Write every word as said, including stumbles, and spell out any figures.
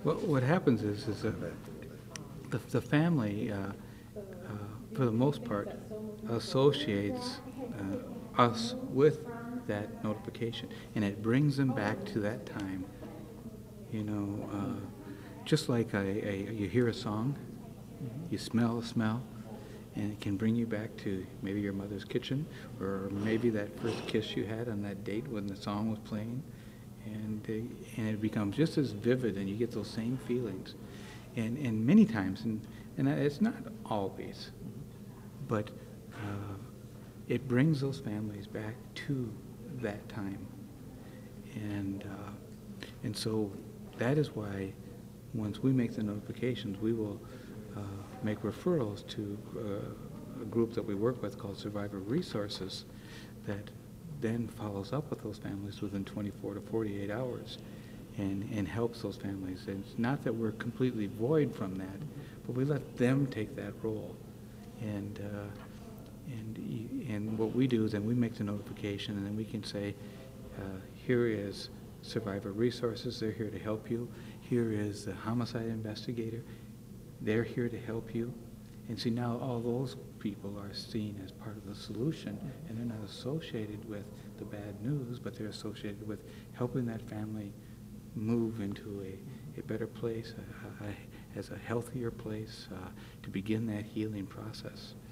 Well, what happens is, is that the, the family, uh, uh, for the most part, associates uh, us with that notification, and it brings them back to that time. You know, uh, just like a, a, you hear a song, you smell a smell, and it can bring you back to maybe your mother's kitchen, or maybe that first kiss you had on that date when the song was playing, and uh, and it becomes just as vivid, and you get those same feelings, and and many times, and and it's not always, but uh, it brings those families back to that time, and uh, and so that is why once we make the notifications, we will uh, make referrals to uh, a group that we work with called Survivor Resources that then follows up with those families within twenty-four to forty-eight hours and, and helps those families. And it's not that we're completely void from that, but we let them take that role. And, uh, and, y- and what we do is then we make the notification, and then we can say, uh, here is Survivor Resources, they're here to help you. Here is the homicide investigator, they're here to help you. And see, now all those people are seen as part of the solution, and they're not associated with the bad news, but they're associated with helping that family move into a, a better place, a, a, as a healthier place, uh, to begin that healing process.